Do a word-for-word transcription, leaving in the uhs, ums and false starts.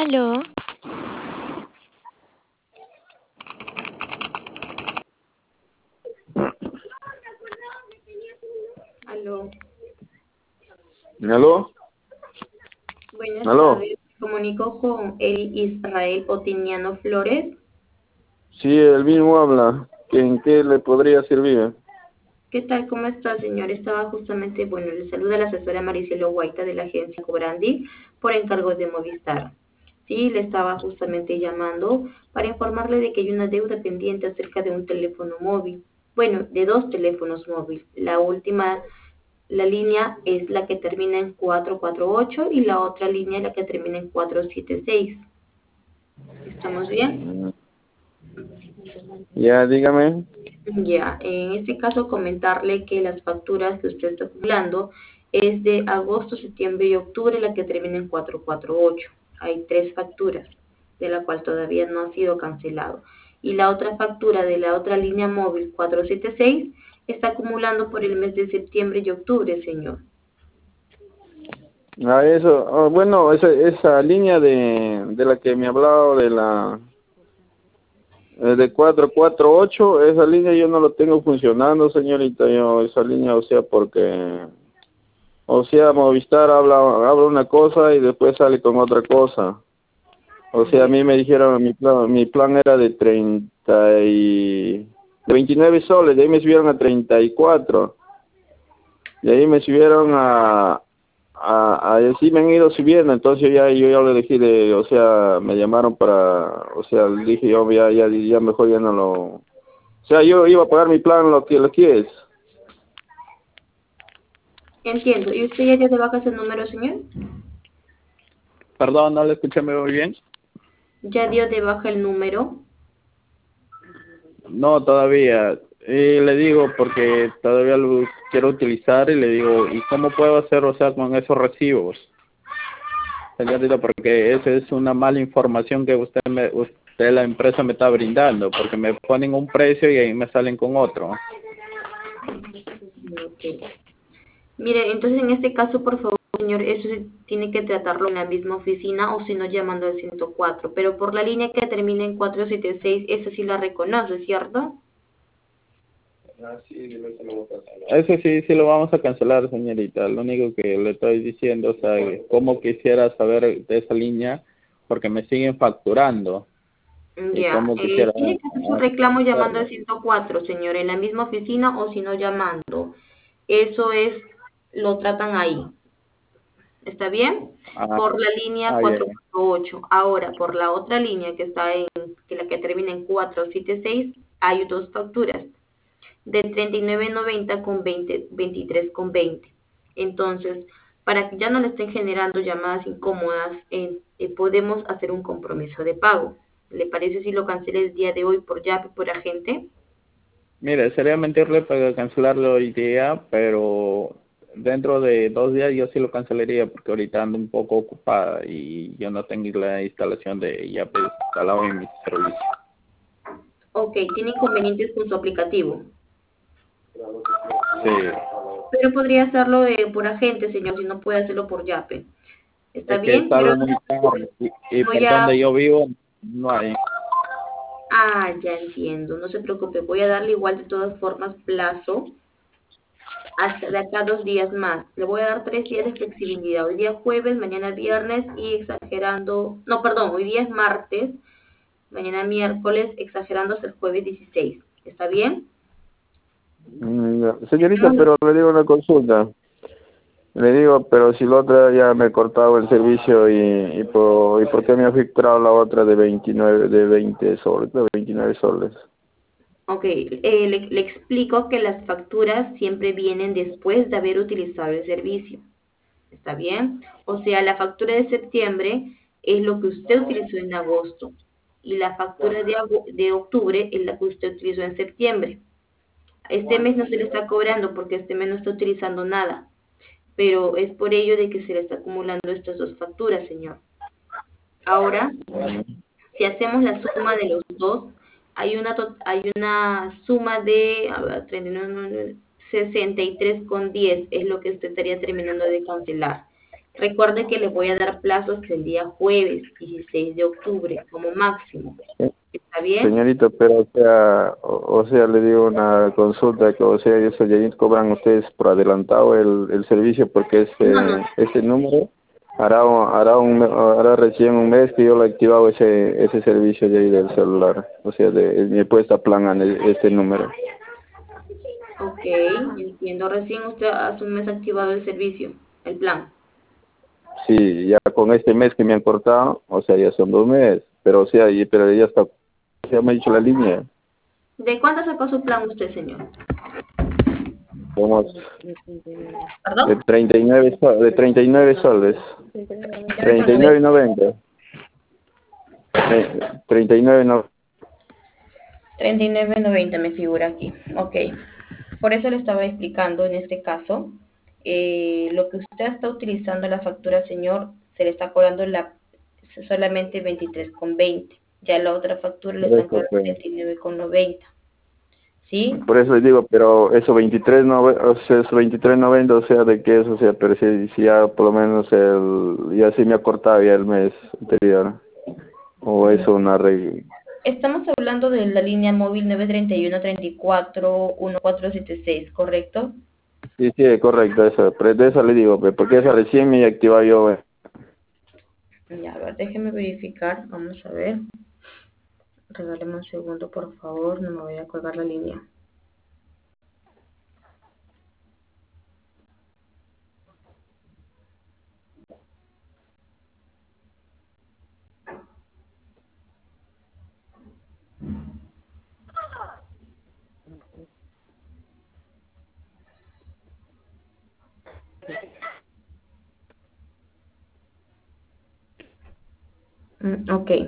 Aló, Aló, ¿Aló? buenas ¿Aló? tardes. Me comunico con el Israel Otiniano Flores. Sí, el mismo habla. ¿En qué le podría servir? ¿Qué tal? ¿Cómo está, señor? Estaba justamente, bueno, le saluda la asesora Maricelo Guaita de la agencia Cobrandi por encargo de Movistar. Sí, le estaba justamente llamando para informarle de que hay una deuda pendiente acerca de un teléfono móvil. Bueno, de dos teléfonos móviles. La última, la línea es la que termina en cuatro cuatro ocho y la otra línea es la que termina en cuatro siete seis. ¿Estamos bien? Ya, dígame. Ya, en este caso comentarle que las facturas que usted está acumulando es de agosto, septiembre y octubre, la que termina en cuatro cuatro ocho. Hay tres facturas, de la cual todavía no ha sido cancelado. Y la otra factura de la otra línea móvil cuatro siete seis está acumulando por el mes de septiembre y octubre, señor. Ah, eso. Ah, bueno, esa, esa línea de, de la que me ha hablado de la eh, de cuatro cuatro ocho, esa línea yo no la tengo funcionando, señorita. Yo esa línea, o sea, porque o sea, Movistar habla habla una cosa y después sale con otra cosa. O sea, a Ya. mí me dijeron mi plan, mi plan era de treinta y de veintinueve soles, de ahí me subieron a treinta y cuatro. De ahí me subieron a, a, a sí me han ido subiendo, entonces ya yo ya le dije de, o sea, me llamaron para, o sea, le dije yo ya, ya, ya mejor ya no lo, o sea, yo iba a pagar mi plan lo que lo que es. Entiendo. ¿Y usted ya dio de baja ese número, señor? Perdón, no le escuché muy bien. ¿Ya dio de baja el número? No, todavía. Y le digo porque todavía lo quiero utilizar y le digo, ¿y cómo puedo hacer, o sea, con esos recibos? Señorita, porque esa es una mala información que usted me, usted la empresa me está brindando, porque me ponen un precio y ahí me salen con otro. Ok. Mire, entonces en este caso, por favor, señor, eso se tiene que tratarlo en la misma oficina o si no llamando al ciento cuatro. Pero por la línea que termina en cuatro siete seis, esa sí la reconoce, ¿cierto? Eso sí, sí lo vamos a cancelar, señorita. Lo único que le estoy diciendo, o sea, cómo quisiera saber de esa línea, porque me siguen facturando. Y Ya, cómo eh, quisiera tiene que hacer su reclamo llamando al ciento cuatro, señor, en la misma oficina o si no llamando. Eso es, lo tratan ahí. ¿Está bien? ah, Por la línea ah, ya, cuatro ya. cuatro ocho. Ahora, por la otra línea que está en, que la que termina en cuatro siete seis, hay dos facturas de treinta y nueve noventa con veinte, veintitrés con veinte. Entonces, para que ya no le estén generando llamadas incómodas, eh, eh, podemos hacer un compromiso de pago. ¿Le parece si lo cancela el día de hoy por ya por agente? Mire, sería mentirle para cancelarlo hoy día, pero dentro de dos días yo sí lo cancelaría porque ahorita ando un poco ocupada y yo no tengo la instalación de ya pues, instalado en mi servicio. Ok, tiene inconvenientes con su aplicativo. Sí. Pero podría hacerlo eh, por agente, señor, si no puede hacerlo por Yape. ¿Está Es que bien? está Pero muy caro y, y voy por a... donde yo vivo no hay. Ah, ya entiendo, no se preocupe. Voy a darle igual de todas formas plazo hasta de acá dos días más. Le voy a dar tres días de flexibilidad. Hoy día jueves, mañana viernes y exagerando... No, perdón, hoy día es martes, mañana miércoles, exagerando hasta el jueves dieciséis. ¿Está bien? Mm, ya. Señorita, Hacemos- pero le digo una consulta. Le digo, pero si la otra ya me cortaba el servicio y, y, por, y por qué me ha filtrado la otra de veintinueve, de veinte soles, de veintinueve soles. Ok, eh, le, le explico que las facturas siempre vienen después de haber utilizado el servicio. ¿Está bien? O sea, la factura de septiembre es lo que usted utilizó en agosto y la factura de, ago- de octubre es la que usted utilizó en septiembre. Este mes no se le está cobrando porque este mes no está utilizando nada, pero es por ello de que se le está acumulando estas dos facturas, señor. Ahora, si hacemos la suma de los dos, hay una, to- hay una suma de a ver, treinta y nueve, sesenta y tres con diez es lo que usted estaría terminando de cancelar. Recuerde que le voy a dar plazo hasta el día jueves, dieciséis de octubre, como máximo. ¿Está bien? Señorita, pero o sea, o, o sea, le digo una consulta, que o sea, eso ya cobran ustedes por adelantado el, el servicio, porque No, no, este este número hará un- hará un me- hará recién un mes que yo lo he activado ese ese servicio de ahí del celular, o sea, de mi puesta plan en el- este número. ok, entiendo. Recién usted hace un mes activado el servicio, el plan. Sí, ya con este mes que me han cortado, o sea, ya son dos meses, pero o sea, y, pero ya está, ya me ha dicho la línea, ¿De cuánto sacó su plan usted, señor? somos de ¿Perdón? treinta y nueve so- de treinta y nueve soles, treinta y nueve con treinta y nueve noventa. noventa. Eh, treinta y nueve no. treinta y nueve noventa me figura aquí. Ok. Por eso le estaba explicando en este caso, eh, lo que usted está utilizando la factura, señor, se le está cobrando la, solamente veintitrés con veinte. Ya la otra factura le Por están eso, cobrando pues, treinta y nueve con noventa. ¿Sí? por eso les digo, pero eso veintitrés no, o sea, eso veintitrés noventa, o sea, de qué es, o sea, pero si, si ya por lo menos el, ya sí me ha cortado ya el mes anterior, o es una regla. Estamos hablando de la línea móvil nueve treinta y uno treinta y cuatro catorce setenta y seis, ¿correcto? Sí, sí, correcto, eso, pero de eso le digo, pues, porque esa recién me activa yo, pues. Ya, a ver, déjeme verificar. Vamos a ver. Regáleme un segundo, por favor. No me voy a colgar la línea. Mm, ok.